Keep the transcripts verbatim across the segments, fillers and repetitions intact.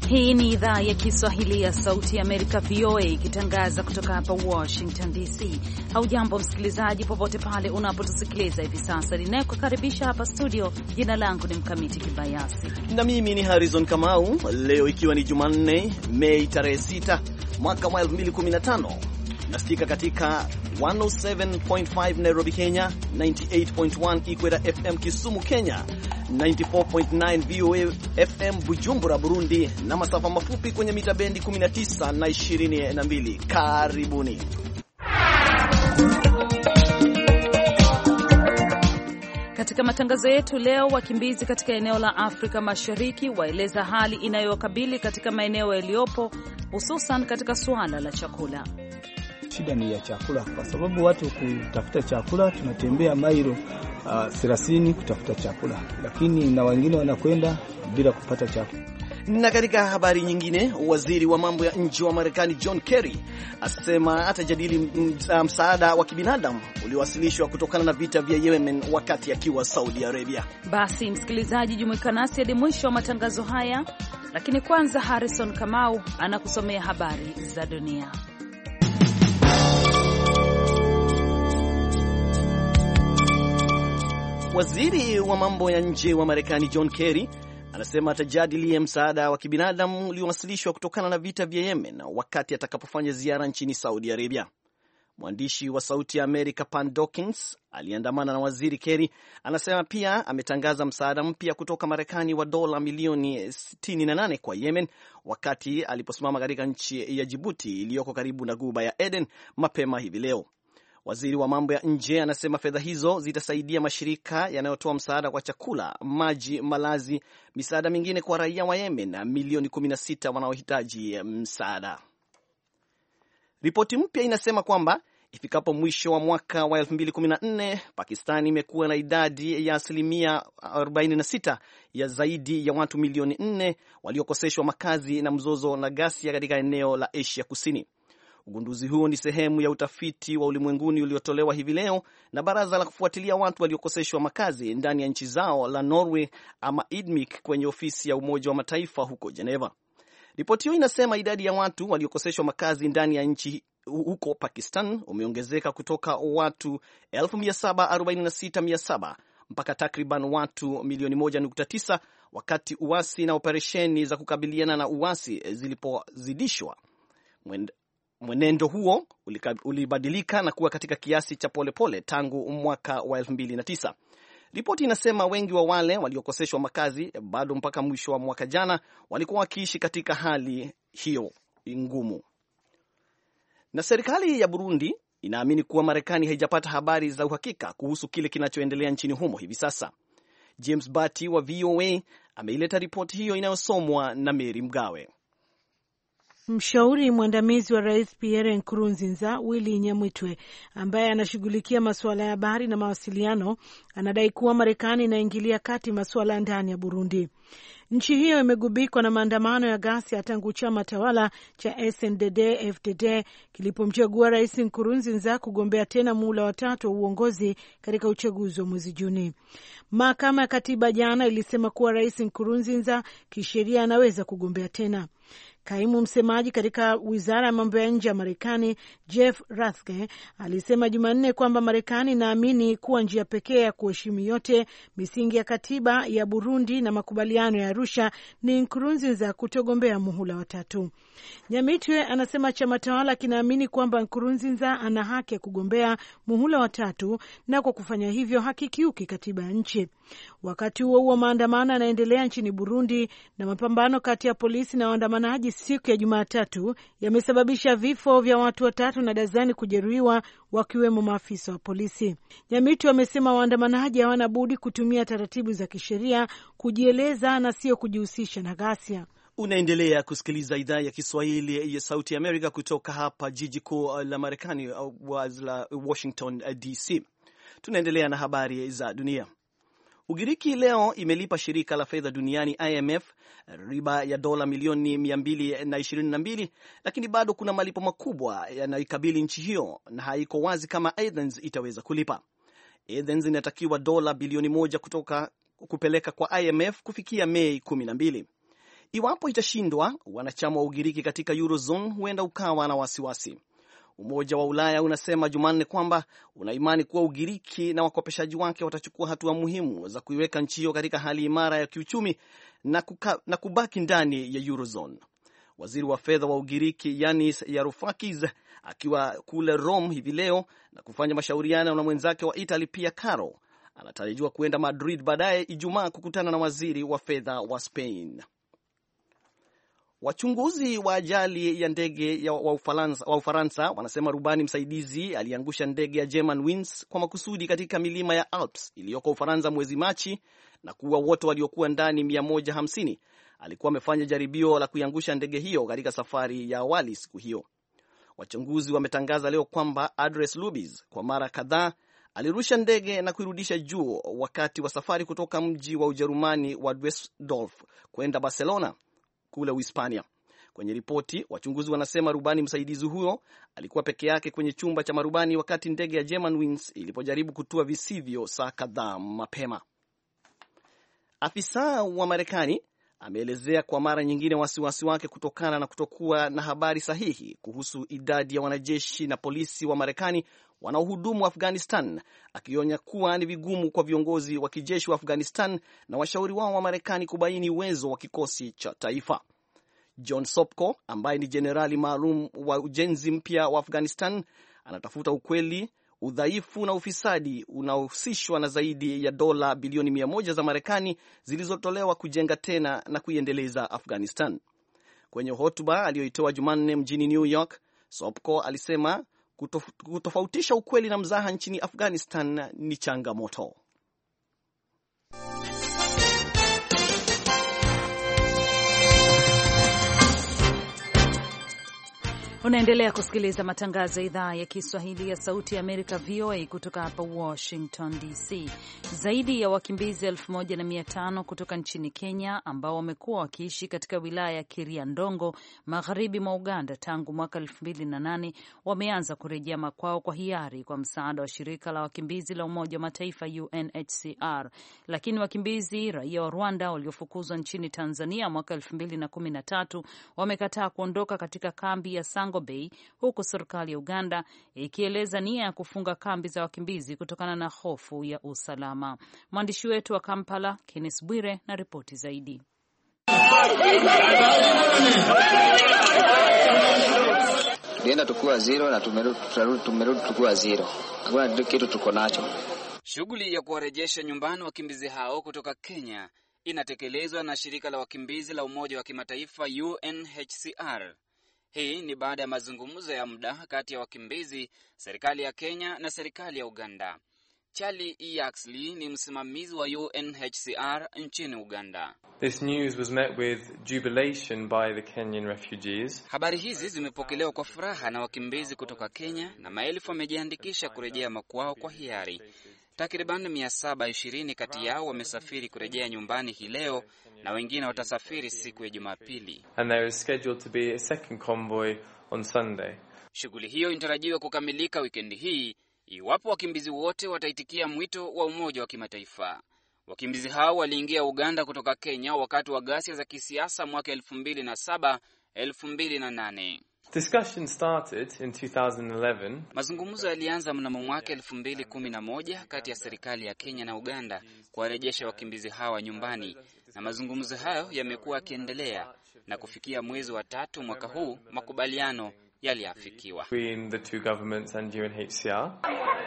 Hii ni idhaa ya Kiswahili ya Sauti ya Amerika, V O A, ikitangaza kutoka hapa Washington D C. Haujambo msikilizaji, popote pale unapotusikiliza hivi sasa. Ninayekukaribisha hapa studio, jina langu ni Mkamiti Kibayasi na mimi ni Harrison Kamau. Leo ikiwa ni Jumanne, Mei tarehe sita mwaka wa elfu mbili kumi na tano, nasikika katika one oh seven point five Nairobi, Kenya, ninety-eight point one Ikweta F M Kisumu, Kenya, ninety-four point nine V O A F M Bujumbura, Burundi, na masafa mafupi kwenye mita bendi kumi na tisa na ishirini na mbili. Karibuni. Katika matangazo yetu leo, wakimbizi katika eneo la Afrika Mashariki waeleza hali inayowakabili katika maeneo yaliyopo, hususan katika suala la chakula. Shida ni ya chakula, kwa sababu watu kutafuta chakula tunatembea mailo thelathini uh, kutafuta chakula, lakini na wengine wanakwenda bila kupata chakula. Na katika habari nyingine, waziri wa mambo ya nje wa Marekani John Kerry asema atajadili msaada wa kibinadamu uliowasilishwa kutokana na vita vya Yemen wakati akiwa Saudi Arabia. Basi msikilizaji, jumuika nasi hadi mwisho wa matangazo haya, lakini kwanza Harrison Kamau anakusomea habari za dunia. Waziri wa mambo ya nje wa Marekani John Kerry anasema atajadili msaada wa kibinadamu uliowasilishwa kutokana na vita vya Yemen wakati atakapofanya ziara nchini Saudi Arabia. Mwandishi wa Sauti ya Amerika Pan Dawkins aliandamana na waziri Kerry. Anasema pia ametangaza msaada mpya kutoka Marekani wa dola milioni sitini na nane kwa Yemen wakati aliposimama katika nchi ya Djibouti iliyoko karibu na Ghuba ya Aden mapema hivi leo. Waziri wa mambo ya nje anasema fedha hizo zitasaidia mashirika yanayotoa msaada kwa chakula, maji, malazi, misaada mingine kwa raia wa Yemen na milioni kumi na sita wanaohitaji msaada. Ripoti mpya inasema kwamba ifikapo mwisho wa mwaka wa elfu mbili kumi na nne, Pakistani imekuwa na idadi ya asilimia arobaini na sita ya zaidi ya watu milioni nne waliokoseshwa makazi na mzozo na ghasia katika eneo la Asia Kusini. Ugunduzi huo ni sehemu ya utafiti wa ulimwenguni uliotolewa hivi leo na baraza la kufuatilia watu waliokoseshwa makazi ndani ya nchi zao la Norway ama I D M I C kwenye ofisi ya Umoja wa Mataifa huko Geneva. Ripoti hiyo inasema idadi ya watu waliokoseshwa makazi ndani ya nchi huko Pakistan umeongezeka kutoka watu elfu mia saba arobaini na sita mia saba mpaka takriban watu milioni moja nukta tisa wakati uasi na operesheni za kukabiliana na uasi zilipozidishwa. Mwenendo huo ulibadilika na kuwa katika kiasi cha polepole tangu mwaka wa elfu mbili na tisa. Ripoti inasema wengi wa wale waliokoseshwa makazi bado mpaka mwisho wa mwaka jana walikuwa wakiishi katika hali hiyo ngumu. Na serikali ya Burundi inaamini kuwa Marekani haijapata habari za uhakika kuhusu kile kinachoendelea nchini humo hivi sasa. James Bati wa V O A ameileta ripoti hiyo inayosomwa na Mary Mgawe. Mshauri mwandamizi wa Rais Pierre Nkurunziza, Willy Nyamwitwe, ambaye anashughulikia masuala ya habari na mawasiliano, anadai kuwa Marekani inaingilia kati masuala ya ndani ya Burundi. Nchi hiyo imegubikwa na maandamano ya ghasia tangu chama tawala cha S N D D F D D kilipomchagua Rais Nkurunziza kugombea tena muhula wa tatu wa uongozi katika uchaguzi wa mwezi Juni. Mahakama ya Katiba jana ilisema kuwa Rais Nkurunziza kisheria anaweza kugombea tena. Kaimu msemaji katika wizara ya mambo ya nje ya Marekani Jeff Rathke alisema Jumanne kwamba Marekani inaamini kuwa njia pekee ya kuheshimu yote misingi ya katiba ya Burundi na makubaliano ya Arusha ni Nkurunziza kutogombea muhula wa tatu. Nyamitwe anasema chama tawala kinaamini kwamba Nkurunziza ana haki ya kugombea muhula wa tatu na kwa kufanya hivyo hakikiuki katiba ya nchi. Wakati huo huo, maandamano yanaendelea nchini Burundi na mapambano kati ya polisi na waandamanaji siku ya Jumatatu yamesababisha vifo vya watu watatu na dazani kujeruhiwa, wakiwemo maafisa wa polisi. Nyamitu wamesema waandamanaji hawana budi kutumia taratibu za kisheria kujieleza na sio kujihusisha na ghasia. Unaendelea kusikiliza idhaa ya Kiswahili ya Sauti ya Amerika kutoka hapa jiji kuu la Marekani, Washington D C. Tunaendelea na habari za dunia. Ugiriki leo imelipa shirika la fedha duniani I M F riba ya dola milioni mia mbili na ishirini na mbili, lakini bado kuna malipo makubwa yanayoikabili nchi hiyo na haiko wazi kama Athens itaweza kulipa. Athens inatakiwa dola bilioni moja kutoka kupeleka kwa I M F kufikia Mei kumi na mbili. Iwapo itashindwa, wanachama wa Ugiriki katika Eurozone huenda ukawa na wasiwasi. Umoja wa Ulaya unasema Jumanne kwamba unaimani kuwa Ugiriki na wakopeshaji wake watachukua hatua muhimu za kuiweka nchi hiyo katika hali imara ya kiuchumi na, kuka, na kubaki ndani ya Eurozone. Waziri wa fedha wa Ugiriki Yanis Varoufakis akiwa kule Rome hivi leo na kufanya mashauriano na mwenzake wa Italy Pia Caro anatarajiwa kuenda Madrid baadaye Ijumaa kukutana na waziri wa fedha wa Spain. Wachunguzi wa ajali ya ndege wa Ufaransa, wa Ufaransa wanasema rubani msaidizi aliangusha ndege ya Germanwings kwa makusudi katika milima ya Alps iliyoko Ufaransa mwezi Machi na kuua wote waliokuwa ndani mia moja hamsini. Alikuwa amefanya jaribio la kuiangusha ndege hiyo katika safari ya awali siku hiyo. Wachunguzi wametangaza leo kwamba Andres Lubitz kwa mara kadhaa alirusha ndege na kuirudisha juu wakati wa safari kutoka mji wa Ujerumani wa Düsseldorf kwenda Barcelona kule Uhispania. Kwenye ripoti, wachunguzi wanasema rubani msaidizi huyo alikuwa peke yake kwenye chumba cha marubani wakati ndege ya Germanwings ilipojaribu kutua visivyo saa kadhaa mapema. Afisa wa Marekani ameelezea kwa mara nyingine wasiwasi wake kutokana na kutokuwa na habari sahihi kuhusu idadi ya wanajeshi na polisi wa Marekani wanaohudumu Afghanistan, akionya kuwa ni vigumu kwa viongozi wa kijeshi wa Afghanistan na washauri wao wa Marekani kubaini uwezo wa kikosi cha taifa. John Sopko ambaye ni jenerali maalum wa ujenzi mpya wa Afghanistan anatafuta ukweli, udhaifu na ufisadi unaohusishwa na zaidi ya dola bilioni mia moja za Marekani zilizotolewa kujenga tena na kuiendeleza Afghanistan. Kwenye hotuba aliyoitoa Jumanne mjini New York, Sopko alisema kutof, kutofautisha ukweli na mzaha nchini Afghanistan ni changamoto. Unaendelea kusikiliza matangazo ya idhaa ya Kiswahili ya Sauti ya Amerika V O A kutoka hapa Washington D C. Zaidi ya wakimbizi elfu moja na mia tano kutoka nchini Kenya ambao wamekuwa wakiishi katika wilaya ya Kiriandongo magharibi mwa Uganda tangu mwaka elfu mbili na nane wameanza kurejea makwao kwa hiari kwa msaada wa shirika la wakimbizi la Umoja wa Mataifa U N H C R. Lakini wakimbizi raia wa Rwanda waliofukuzwa nchini Tanzania mwaka elfu mbili na kumi na tatu wamekataa kuondoka katika kambi ya Sango Bay, huku serikali ya Uganda ikieleza nia ya kufunga kambi za wakimbizi kutokana na hofu ya usalama. Mwandishi wetu wa Kampala Kenneth Bwire na ripoti zaidi. Tulienda tukua zero na tumerudi tumerudi tukua zero. Hakuna kitu tuko nacho. Shughuli ya kuwarejesha nyumbani wakimbizi hao kutoka Kenya inatekelezwa na shirika la wakimbizi la Umoja wa Kimataifa U N H C R. Hii ni baada ya mazungumzo ya muda kati ya wakimbizi, serikali ya Kenya na serikali ya Uganda. Charlie Yaxley ni msimamizi wa U N H C R nchini Uganda. This news was met with jubilation by the Kenyan refugees. Habari hizi zimepokelewa kwa furaha na wakimbizi kutoka Kenya na maelfu wamejiandikisha kurejea makwao kwa hiari. Takriban mia saba ishirini kati yao wamesafiri kurejea nyumbani hii leo na wengine watasafiri siku ya Jumapili. And there is scheduled to be a second convoy on Sunday. Shughuli hiyo inatarajiwa kukamilika wikendi hii iwapo wakimbizi wote wataitikia mwito wa Umoja wa Kimataifa. Wakimbizi hao waliingia Uganda kutoka Kenya wakati wa ghasia za kisiasa mwaka elfu mbili na saba elfu mbili na nane. Discussion started in two thousand eleven. Mazungumzo yalianza mnamo mwaka elfu mbili kumi na moja kati ya serikali ya Kenya na Uganda kuwarejesha wakimbizi hawa nyumbani, na mazungumzo hayo yamekuwa yakiendelea na kufikia mwezi wa tatu mwaka huu makubaliano yaliafikiwa between the two governments and U N H C R.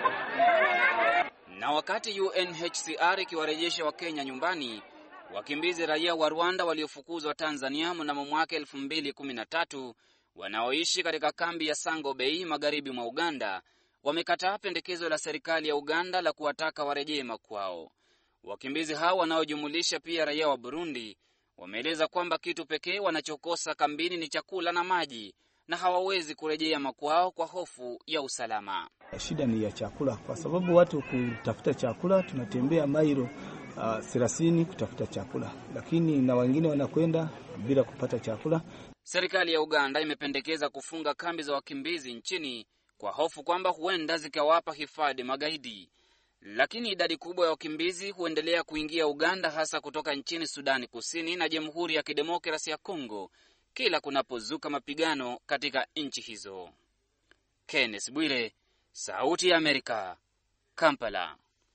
Na wakati U N H C R ikiwarejesha wa Kenya nyumbani, wakimbizi raia wa Rwanda waliofukuzwa Tanzania mnamo mwaka elfu mbili kumi na tatu wanaoishi katika kambi ya Sango Bay magharibi mwa Uganda wamekataa pendekezo la serikali ya Uganda la kuwataka warejee makwao. Wakimbizi hao wanaojumulisha pia raia wa Burundi wameeleza kwamba kitu pekee wanachokosa kambini ni chakula na maji na hawawezi kurejea makwao kwa hofu ya usalama. Shida ni ya chakula, kwa sababu watu kutafuta chakula tunatembea mailo uh, thelathini kutafuta chakula, lakini na wengine wanakwenda bila kupata chakula. Serikali ya Uganda imependekeza kufunga kambi za wakimbizi nchini kwa hofu kwamba huenda zikawapa hifadhi magaidi. lakini idadi kubwa ya wakimbizi huendelea kuingia Uganda, hasa kutoka nchini Sudani Kusini na Jamhuri ya Kidemokrasia ya Kongo kila kunapozuka mapigano katika nchi hizo. Kenneth Bwire, Sauti ya Amerika, Kampala.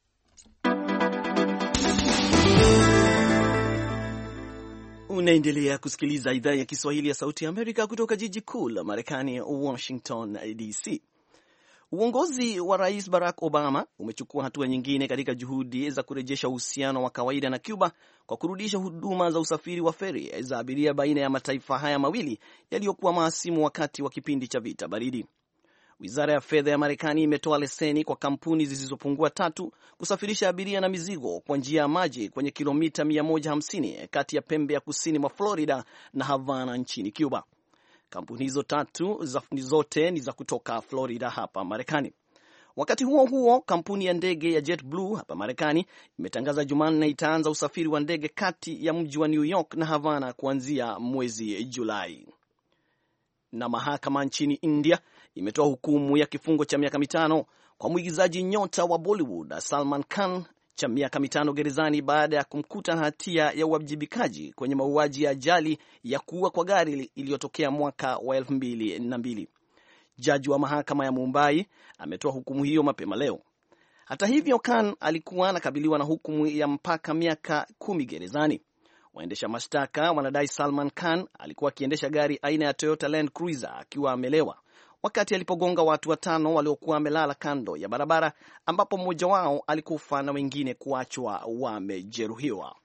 Unaendelea kusikiliza idhaa ya Kiswahili ya Sauti ya Amerika kutoka jiji kuu la Marekani, Washington D C. Uongozi wa Rais Barack Obama umechukua hatua nyingine katika juhudi za kurejesha uhusiano wa kawaida na Cuba kwa kurudisha huduma za usafiri wa feri za abiria baina ya mataifa haya mawili yaliyokuwa mahasimu wakati wa kipindi cha vita baridi. Wizara ya Fedha ya Marekani imetoa leseni kwa kampuni zisizopungua tatu kusafirisha abiria na mizigo kwa njia ya maji kwenye kilomita mia moja hamsini kati ya pembe ya kusini mwa Florida na Havana nchini Cuba. Kampuni hizo tatu zote ni za kutoka Florida hapa Marekani. Wakati huo huo, kampuni ya ndege ya JetBlue hapa Marekani imetangaza Jumanne itaanza usafiri wa ndege kati ya mji wa New York na Havana kuanzia mwezi Julai. Na mahakama nchini India imetoa hukumu ya kifungo cha miaka mitano kwa mwigizaji nyota wa Bollywood Salman Khan cha miaka mitano gerezani baada ya kumkuta na hatia ya uwajibikaji kwenye mauaji ya ajali ya kuua kwa gari iliyotokea mwaka wa elfu mbili na mbili. Jaji wa mahakama ya Mumbai ametoa hukumu hiyo mapema leo. Hata hivyo, Khan alikuwa anakabiliwa na hukumu ya mpaka miaka kumi gerezani. Waendesha mashtaka wanadai Salman Khan alikuwa akiendesha gari aina ya Toyota Land Cruiser akiwa amelewa wakati alipogonga watu watano waliokuwa wamelala kando ya barabara, ambapo mmoja wao alikufa na wengine kuachwa wamejeruhiwa.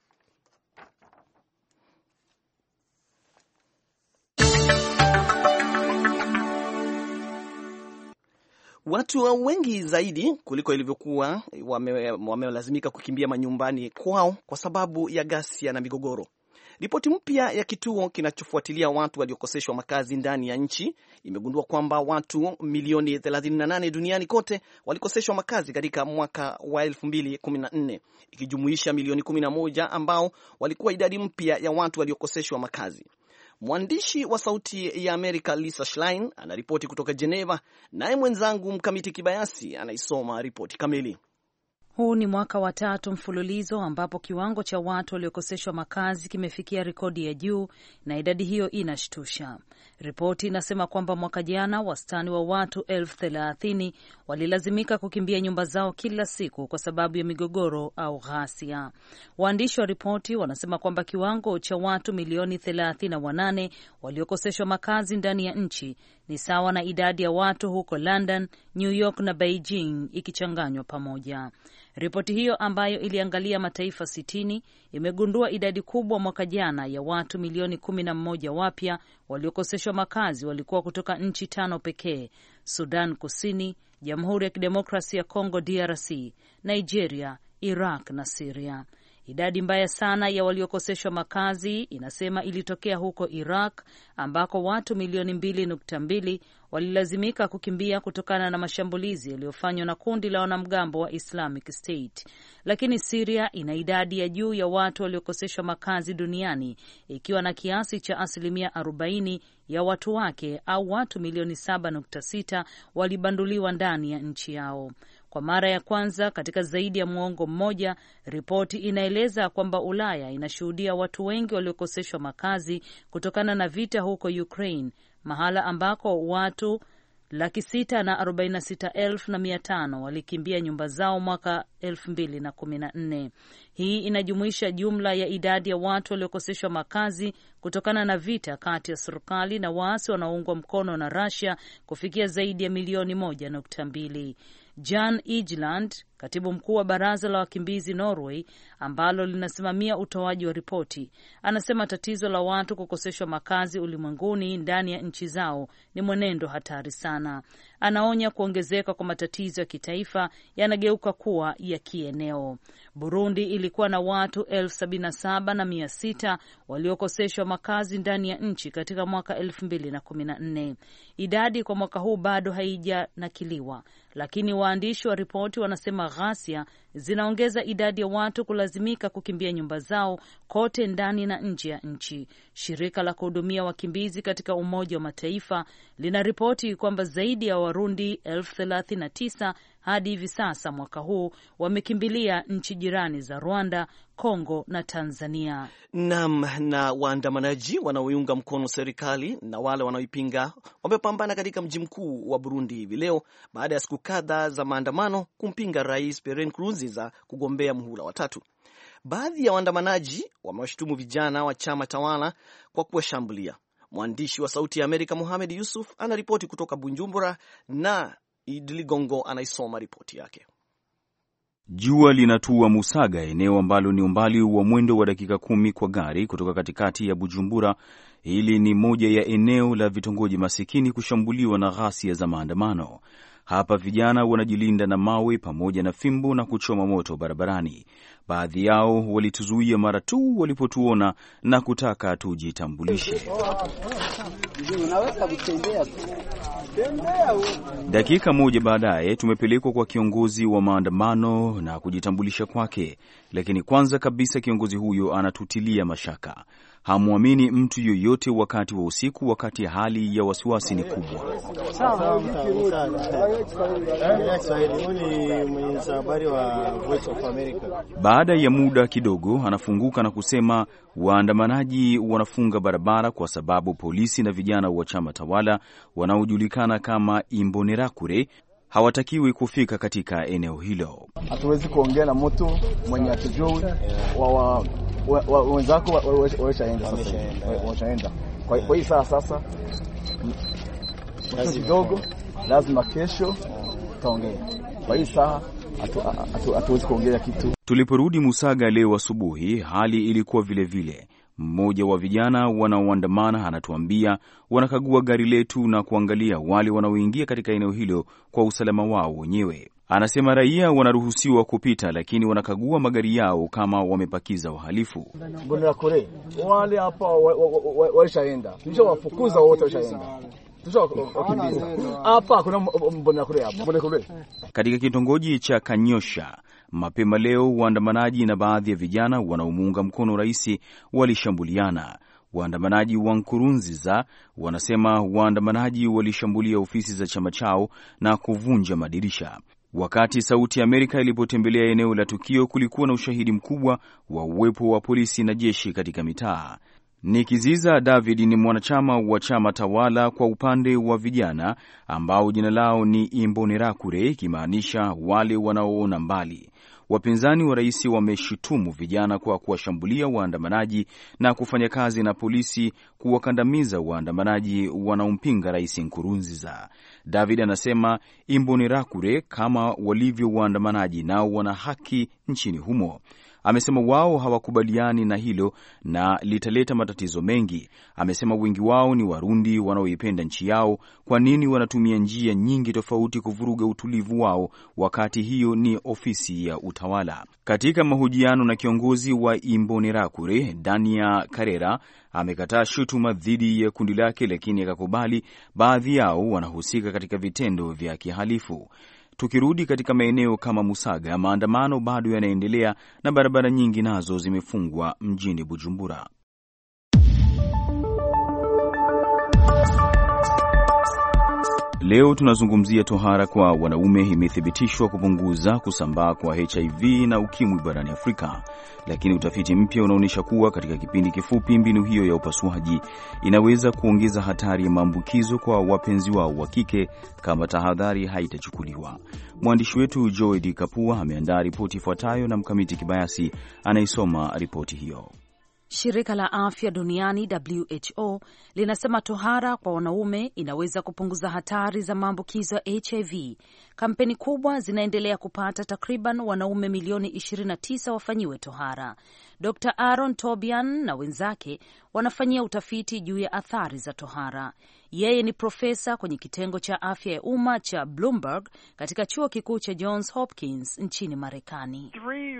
Watu wengi zaidi kuliko ilivyokuwa wamelazimika wame kukimbia manyumbani kwao kwa sababu ya ghasia na migogoro. Ripoti mpya ya kituo kinachofuatilia watu waliokoseshwa makazi ndani ya nchi imegundua kwamba watu milioni thelathini na nane duniani kote walikoseshwa makazi katika mwaka wa elfu mbili kumi na nne, ikijumuisha milioni kumi na moja ambao walikuwa idadi mpya ya watu waliokoseshwa makazi. Mwandishi wa Sauti ya Amerika Lisa Schlein anaripoti kutoka Geneva, naye mwenzangu Mkamiti Kibayasi anaisoma ripoti kamili. Huu ni mwaka wa tatu mfululizo ambapo kiwango cha watu waliokoseshwa makazi kimefikia rekodi ya juu, na idadi hiyo inashtusha. Ripoti inasema kwamba mwaka jana wastani wa watu elfu thelathini walilazimika kukimbia nyumba zao kila siku kwa sababu ya migogoro au ghasia. Waandishi wa ripoti wanasema kwamba kiwango cha watu milioni thelathini na wanane waliokoseshwa makazi ndani ya nchi ni sawa na idadi ya watu huko London, New York na Beijing ikichanganywa pamoja. Ripoti hiyo ambayo iliangalia mataifa sitini imegundua idadi kubwa mwaka jana ya watu milioni kumi na moja wapya waliokoseshwa makazi walikuwa kutoka nchi tano pekee: Sudan Kusini, Jamhuri ya Kidemokrasia ya Kongo D R C, Nigeria, Iraq na Syria. Idadi mbaya sana ya waliokoseshwa makazi inasema ilitokea huko Iraq ambako watu milioni mbili nukta mbili walilazimika kukimbia kutokana na mashambulizi yaliyofanywa na kundi la wanamgambo wa Islamic State. Lakini Syria ina idadi ya juu ya watu waliokoseshwa makazi duniani, ikiwa na kiasi cha asilimia arobaini ya watu wake au watu milioni saba nukta sita walibanduliwa ndani ya nchi yao. Kwa mara ya kwanza katika zaidi ya muongo mmoja, ripoti inaeleza kwamba Ulaya inashuhudia watu wengi waliokoseshwa makazi kutokana na vita huko Ukraine, mahala ambako watu laki sita na arobaini na sita elfu na mia tano walikimbia nyumba zao mwaka elfu mbili na kumi na nne. Hii inajumuisha jumla ya idadi ya watu waliokoseshwa makazi kutokana na vita kati ya serikali na waasi wanaoungwa mkono na Russia kufikia zaidi ya milioni moja nukta mbili. Jan Egeland, katibu mkuu wa baraza la wakimbizi Norway ambalo linasimamia utoaji wa ripoti, anasema tatizo la watu kukoseshwa makazi ulimwenguni ndani ya nchi zao ni mwenendo hatari sana. Anaonya kuongezeka kwa matatizo ya kitaifa yanageuka kuwa ya kieneo. Burundi ilikuwa na watu elfu sabini na saba na mia sita waliokoseshwa makazi ndani ya nchi katika mwaka elfu mbili na kumi na nne. Idadi kwa mwaka huu bado haijanakiliwa, lakini waandishi wa ripoti wanasema ghasia zinaongeza idadi ya watu kulazimika kukimbia nyumba zao kote ndani na nje ya nchi. Shirika la kuhudumia wakimbizi katika Umoja wa Mataifa linaripoti kwamba zaidi ya Warundi elfu thelathini na tisa hadi hivi sasa mwaka huu wamekimbilia nchi jirani za Rwanda, Kongo na Tanzania. Naam, na waandamanaji wanaoiunga mkono serikali na wale wanaoipinga wamepambana katika mji mkuu wa Burundi hivi leo baada ya siku kadhaa za maandamano kumpinga Rais Pierre Nkurunziza kugombea muhula wa tatu. Baadhi ya waandamanaji wamewashutumu vijana wa chama tawala kwa kuwashambulia. Mwandishi wa Sauti ya Amerika Mohamed Yusuf anaripoti kutoka Bujumbura na Idli Gongo anaisoma ripoti yake. Jua linatua Musaga, eneo ambalo ni umbali wa mwendo wa dakika kumi kwa gari kutoka katikati ya Bujumbura. Hili ni moja ya eneo la vitongoji masikini kushambuliwa na ghasia za maandamano. Hapa vijana wanajilinda na mawe pamoja na fimbo na kuchoma moto barabarani. Baadhi yao walituzuia mara tu walipotuona na kutaka tujitambulishe. Dakika moja baadaye tumepelekwa kwa kiongozi wa maandamano na kujitambulisha kwake, lakini kwanza kabisa kiongozi huyo anatutilia mashaka. Hamwamini mtu yoyote wakati wa usiku, wakati hali ya wasiwasi ni kubwa. Baada ya muda kidogo anafunguka na kusema waandamanaji wanafunga barabara kwa sababu polisi na vijana wa chama tawala wanaojulikana kama Imbonerakure hawatakiwi kufika katika eneo hilo. Hatuwezi kuongea na mtu mwenye atujui, wa wenzako washaenda sasa. Washaenda. Kwa hiyo sasa sasa kazi kidogo, lazima kesho taongea. Kwa hiyo sasa hatuwezi kuongea kitu. Tuliporudi Musaga leo asubuhi, hali ilikuwa vile vile. Mmoja wa vijana wanaoandamana anatuambia wanakagua gari letu na kuangalia wale wanaoingia katika eneo hilo kwa usalama wao wenyewe. Anasema raia wanaruhusiwa kupita, lakini wanakagua magari yao kama wamepakiza wahalifu. Mbona kule wale hapa walishaenda, tulishawafukuza wote, washaenda. Hapa kuna mbona kule hapa. Mbona kule katika kitongoji cha Kanyosha mapema leo, waandamanaji na baadhi ya vijana wanaomuunga mkono rais walishambuliana. Waandamanaji wa Nkurunziza wanasema waandamanaji walishambulia ofisi za chama chao na kuvunja madirisha. Wakati Sauti ya Amerika ilipotembelea eneo la tukio, kulikuwa na ushahidi mkubwa wa uwepo wa polisi na jeshi katika mitaa. Nikiziza David ni mwanachama wa chama tawala kwa upande wa vijana ambao jina lao ni Imbonerakure, ikimaanisha wale wanaoona mbali. Wapinzani wa rais wameshutumu vijana kwa kuwashambulia waandamanaji na kufanya kazi na polisi kuwakandamiza waandamanaji wanaompinga rais Nkurunziza. David anasema Imbonerakure kama walivyo waandamanaji nao wana haki nchini humo. Amesema wao hawakubaliani na hilo na litaleta matatizo mengi. Amesema wengi wao ni Warundi wanaoipenda nchi yao. Kwa nini wanatumia njia nyingi tofauti kuvuruga utulivu wao wakati hiyo ni ofisi ya utawala? Katika mahojiano na kiongozi wa Imbonerakure, Dania Karera, amekataa shutuma dhidi ya kundi lake, lakini akakubali baadhi yao wanahusika katika vitendo vya kihalifu. Tukirudi katika maeneo kama Musaga, maandamano bado yanaendelea na barabara nyingi nazo zimefungwa mjini Bujumbura. Leo tunazungumzia tohara kwa wanaume imethibitishwa kupunguza kusambaa kwa H I V na ukimwi barani Afrika, lakini utafiti mpya unaonyesha kuwa katika kipindi kifupi mbinu hiyo ya upasuaji inaweza kuongeza hatari ya maambukizo kwa wapenzi wao wa kike kama tahadhari haitachukuliwa. Mwandishi wetu Joy Kapua ameandaa ripoti ifuatayo na Mkamiti Kibayasi anaisoma ripoti hiyo. Shirika la Afya Duniani W H O linasema tohara kwa wanaume inaweza kupunguza hatari za maambukizo ya H I V. Kampeni kubwa zinaendelea kupata takriban wanaume milioni ishirini na tisa wafanyiwe tohara. Doctor Aaron Tobian na wenzake wanafanyia utafiti juu ya athari za tohara. Yeye ni profesa kwenye kitengo cha afya ya umma cha Bloomberg katika chuo kikuu cha Johns Hopkins nchini Marekani.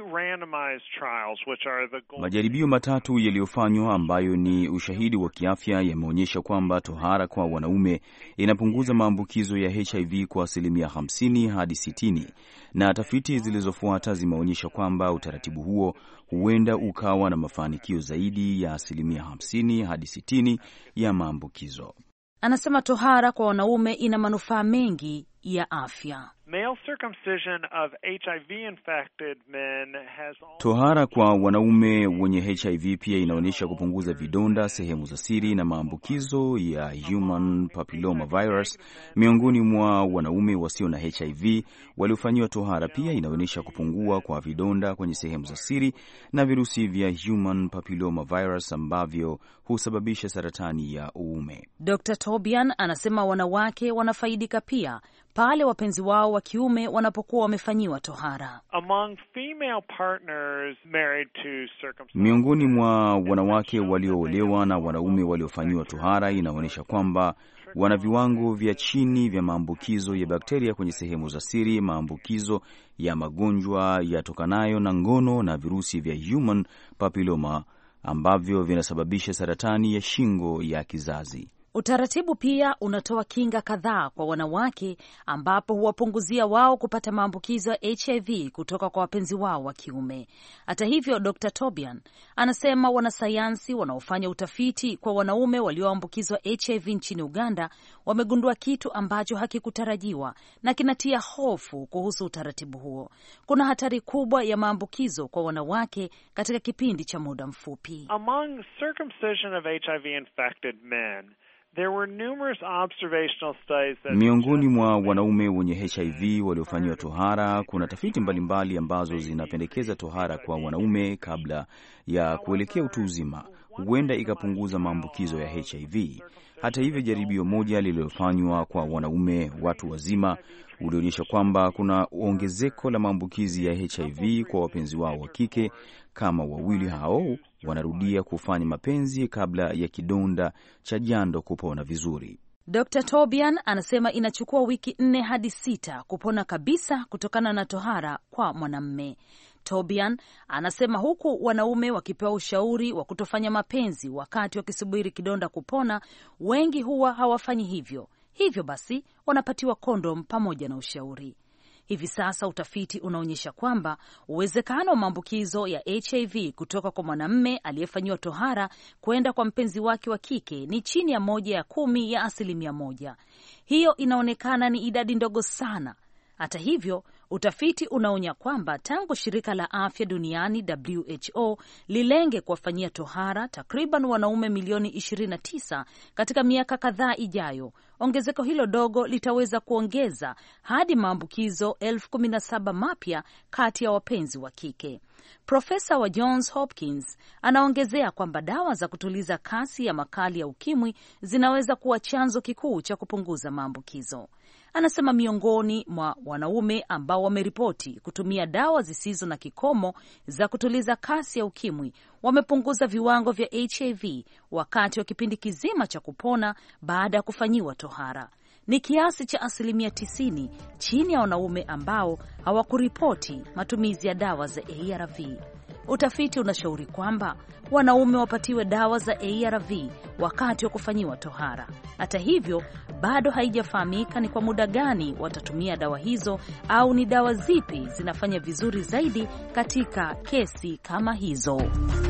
Majaribio matatu yaliyofanywa ambayo ni ushahidi wa kiafya yameonyesha kwamba tohara kwa wanaume inapunguza maambukizo ya H I V kwa asilimia hamsini hadi sitini, na tafiti zilizofuata zimeonyesha kwamba utaratibu huo huenda ukawa na mafanikio zaidi ya asilimia hamsini hadi sitini ya maambukizo. Anasema tohara kwa wanaume ina manufaa mengi ya afya. Male circumcision of H I V infected men has... Tohara kwa wanaume wenye H I V pia inaonyesha kupunguza vidonda, sehemu za siri na maambukizo ya human papilloma virus miongoni mwa wanaume wasio na H I V waliofanyiwa tohara. Pia inaonyesha kupungua kwa vidonda kwenye sehemu za siri na virusi vya human papilloma virus ambavyo husababisha saratani ya uume. Doctor Tobian anasema wanawake wanafaidika pia pale wapenzi wao wa kiume wanapokuwa wamefanyiwa tohara. Among female partners married to circumcision, miongoni mwa wanawake walioolewa na wanaume waliofanyiwa tohara, inaonyesha kwamba wana viwango vya chini vya maambukizo ya bakteria kwenye sehemu za siri, maambukizo ya magonjwa yatokanayo na ngono na virusi vya human papilloma ambavyo vinasababisha saratani ya shingo ya kizazi. Utaratibu pia unatoa kinga kadhaa kwa wanawake ambapo huwapunguzia wao kupata maambukizo ya H I V kutoka kwa wapenzi wao wa kiume. Hata hivyo, Doctor Tobian anasema wanasayansi wanaofanya utafiti kwa wanaume walioambukizwa H I V nchini Uganda wamegundua kitu ambacho hakikutarajiwa na kinatia hofu kuhusu utaratibu huo. Kuna hatari kubwa ya maambukizo kwa wanawake katika kipindi cha muda mfupi. Among circumcision of H I V infected men, there were numerous observational studies that... miongoni mwa wanaume wenye H I V waliofanyiwa tohara, kuna tafiti mbalimbali ambazo zinapendekeza tohara kwa wanaume kabla ya kuelekea utu uzima huenda ikapunguza maambukizo ya H I V. Hata hivyo, jaribio moja lililofanywa kwa wanaume watu wazima ulionyesha kwamba kuna ongezeko la maambukizi ya H I V kwa wapenzi wao wa kike kama wawili hao wanarudia kufanya mapenzi kabla ya kidonda cha jando kupona vizuri. Doctor Tobian anasema inachukua wiki nne hadi sita kupona kabisa kutokana na tohara kwa mwanamume. Tobian anasema huku wanaume wakipewa ushauri wa kutofanya mapenzi wakati wakisubiri kidonda kupona, wengi huwa hawafanyi hivyo. Hivyo basi wanapatiwa kondom pamoja na ushauri. Hivi sasa utafiti unaonyesha kwamba uwezekano wa maambukizo ya H I V kutoka kwa mwanamume aliyefanyiwa tohara kwenda kwa mpenzi wake wa kike ni chini ya moja ya kumi ya asilimia moja. Hiyo inaonekana ni idadi ndogo sana. Hata hivyo, utafiti unaonya kwamba tangu shirika la afya duniani W H O lilenge kuwafanyia tohara takriban wanaume milioni ishirini na tisa katika miaka kadhaa ijayo, ongezeko hilo dogo litaweza kuongeza hadi maambukizo elfu kumi na saba mapya kati ya wapenzi wa kike. Profesa wa Johns Hopkins anaongezea kwamba dawa za kutuliza kasi ya makali ya ukimwi zinaweza kuwa chanzo kikuu cha kupunguza maambukizo. Anasema miongoni mwa wanaume ambao wameripoti kutumia dawa zisizo na kikomo za kutuliza kasi ya ukimwi wamepunguza viwango vya H I V wakati wa kipindi kizima cha kupona baada ya kufanyiwa tohara. Ni kiasi cha asilimia tisini chini ya wanaume ambao hawakuripoti matumizi ya dawa za A R V. Utafiti unashauri kwamba wanaume wapatiwe dawa za A R V wakati wa kufanyiwa tohara. Hata hivyo, bado haijafahamika ni kwa muda gani watatumia dawa hizo au ni dawa zipi zinafanya vizuri zaidi katika kesi kama hizo.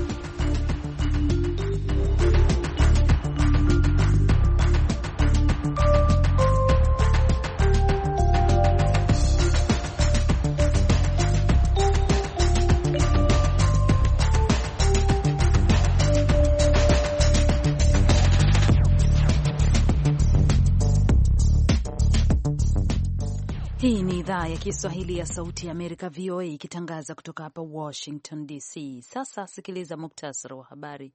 Hii ni idhaa ya Kiswahili ya Sauti ya Amerika, V O A, ikitangaza kutoka hapa Washington D C. Sasa sikiliza muktasari wa habari.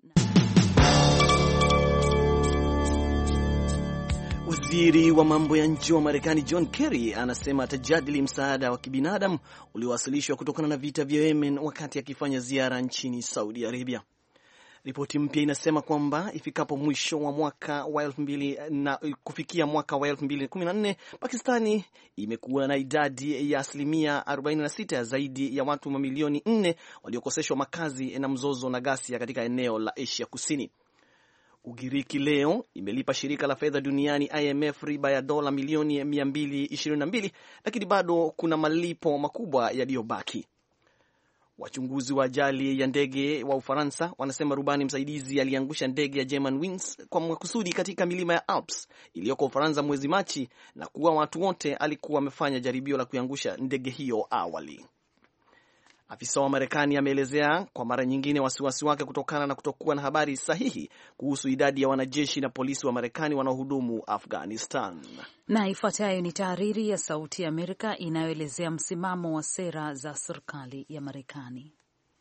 Waziri wa mambo ya nje wa Marekani John Kerry anasema atajadili msaada wa kibinadamu uliowasilishwa kutokana na vita vya Yemen wakati akifanya ziara nchini Saudi Arabia. Ripoti mpya inasema kwamba ifikapo mwisho wa mwaka wa elfu mbili na kufikia mwaka wa elfu mbili kumi na nne, Pakistani imekuwa na idadi ya asilimia arobaini na sita ya zaidi ya watu mamilioni nne waliokoseshwa makazi na mzozo na ghasia katika eneo la Asia Kusini. Ugiriki leo imelipa shirika la fedha duniani I M F riba ya dola milioni mia mbili ishirini na mbili, lakini bado kuna malipo makubwa yaliyobaki. Wachunguzi wa ajali ya ndege wa Ufaransa wanasema rubani msaidizi aliangusha ndege ya Germanwings kwa makusudi katika milima ya Alps iliyoko Ufaransa mwezi Machi, na kuwa watu wote alikuwa amefanya jaribio la kuangusha ndege hiyo awali. Afisa wa Marekani ameelezea kwa mara nyingine wasiwasi wake kutokana na kutokuwa na habari sahihi kuhusu idadi ya wanajeshi na polisi wa Marekani wanaohudumu Afghanistan. Na ifuatayo ni tahariri ya Sauti ya Amerika inayoelezea msimamo wa sera za serikali ya Marekani.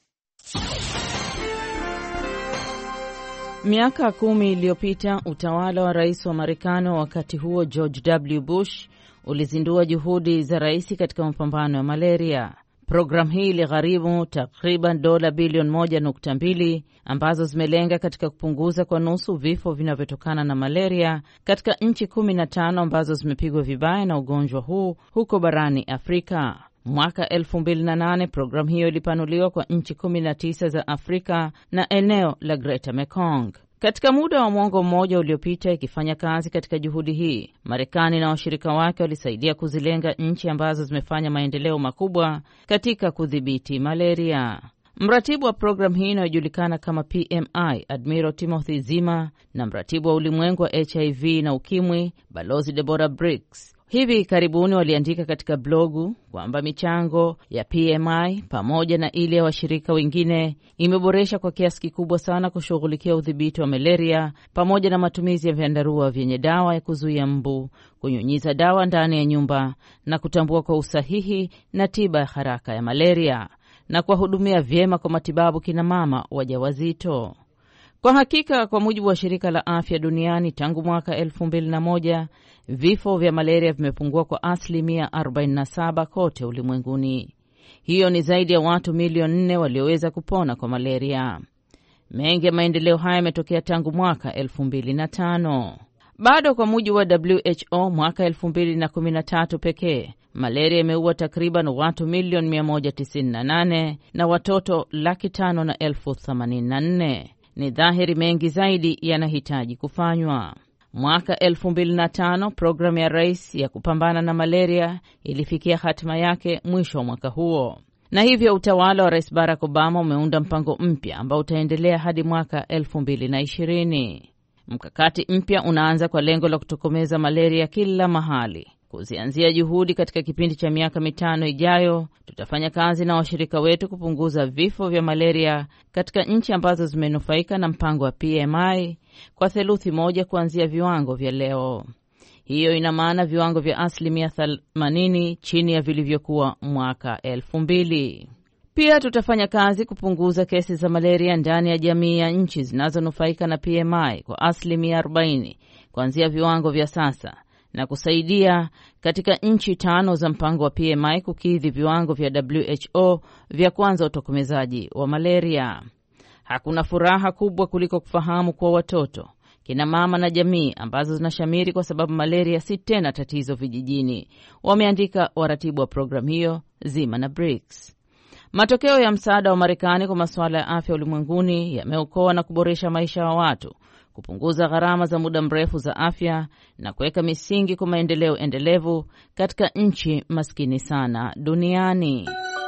Miaka kumi iliyopita utawala wa rais wa Marekani wa wakati huo George W. Bush ulizindua juhudi za rais katika mapambano ya malaria. Programu hii iligharimu takriban dola bilioni moja nukta mbili ambazo zimelenga katika kupunguza kwa nusu vifo vinavyotokana na malaria katika nchi kumi na tano ambazo zimepigwa vibaya na ugonjwa huu huko barani Afrika. Mwaka elfu mbili na nane programu hiyo ilipanuliwa kwa nchi kumi na tisa za Afrika na eneo la Greater Mekong. Katika muda wa mwongo mmoja uliopita ikifanya kazi katika juhudi hii, Marekani na washirika wake walisaidia kuzilenga nchi ambazo zimefanya maendeleo makubwa katika kudhibiti malaria. Mratibu wa programu hii inayojulikana kama P M I, Admiral Timothy Zima, na mratibu wa ulimwengu wa H I V na ukimwi, Balozi Deborah Briggs, hivi karibuni waliandika katika blogu kwamba michango ya P M I pamoja na ile ya washirika wengine imeboresha kwa kiasi kikubwa sana kushughulikia udhibiti wa malaria pamoja na matumizi ya vyandarua vyenye dawa ya kuzuia mbu, kunyunyiza dawa ndani ya nyumba na kutambua kwa usahihi na tiba ya haraka ya malaria na kuwahudumia vyema kwa matibabu kina mama wajawazito. Kwa hakika, kwa mujibu wa shirika la afya duniani, tangu mwaka elfu mbili na moja vifo vya malaria vimepungua kwa asilimia arobaini na saba kote ulimwenguni. Hiyo ni zaidi ya watu milioni nne walioweza kupona kwa malaria. Mengi ya maendeleo haya yametokea tangu mwaka elfu mbili na tano. Bado kwa mujibu wa W H O, mwaka elfu mbili na kumi na tatu pekee malaria imeua takriban watu milioni mia moja tisini na nane na watoto laki tano na elfu themanini na nne. Ni dhahiri mengi zaidi yanahitaji kufanywa. Mwaka elfu mbili na tano programu ya rais ya kupambana na malaria ilifikia hatima yake mwisho wa mwaka huo, na hivyo utawala wa Rais Barack Obama umeunda mpango mpya ambao utaendelea hadi mwaka elfu mbili na ishirini. Mkakati mpya unaanza kwa lengo la kutokomeza malaria kila mahali. Kuzianzia juhudi katika kipindi cha miaka mitano ijayo, tutafanya kazi na washirika wetu kupunguza vifo vya malaria katika nchi ambazo zimenufaika na mpango wa P M I kwa theluthi moja kuanzia viwango vya leo. Hiyo ina maana viwango vya asilimia themanini chini ya vilivyokuwa mwaka elfu mbili. Pia tutafanya kazi kupunguza kesi za malaria ndani ya jamii ya nchi zinazonufaika na P M I kwa asilimia arobaini kuanzia viwango vya sasa, na kusaidia katika nchi tano za mpango wa P M I kukidhi viwango vya W H O vya kwanza utokomezaji wa malaria. Hakuna furaha kubwa kuliko kufahamu kuwa watoto, kina mama na jamii ambazo zinashamiri kwa sababu malaria si tena tatizo vijijini, wameandika waratibu wa programu hiyo Zima na Briggs. Matokeo ya msaada wa Marekani kwa masuala ya afya ulimwenguni yameokoa na kuboresha maisha ya watu, kupunguza gharama za muda mrefu za afya na kuweka misingi kwa maendeleo endelevu katika nchi maskini sana duniani.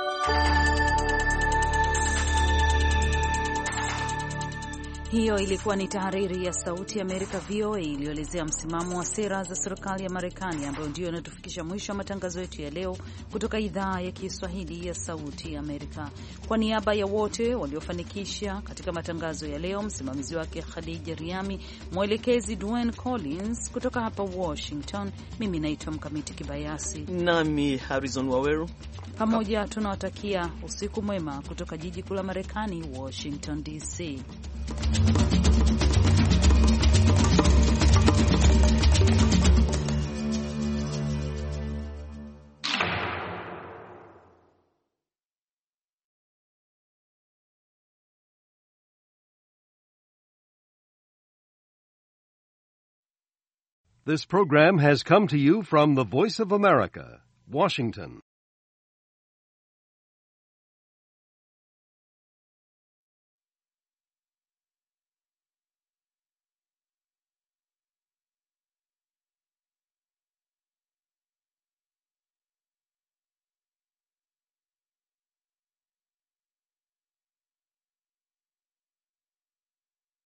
Hiyo ilikuwa ni tahariri ya Sauti ya Amerika V O A iliyoelezea msimamo wa sera za serikali ya Marekani, ambayo ndio inatufikisha mwisho wa matangazo yetu ya leo kutoka idhaa ya Kiswahili ya Sauti ya Amerika. Kwa niaba ya wote waliofanikisha katika matangazo ya leo, msimamizi wake Khadija Riami, mwelekezi Dwayne Collins, kutoka hapa Washington, mimi naitwa Mkamiti Kibayasi nami Harrison Waweru, pamoja tunawatakia usiku mwema kutoka jiji kuu la Marekani, Washington D C. This program has come to you from the Voice of America, Washington.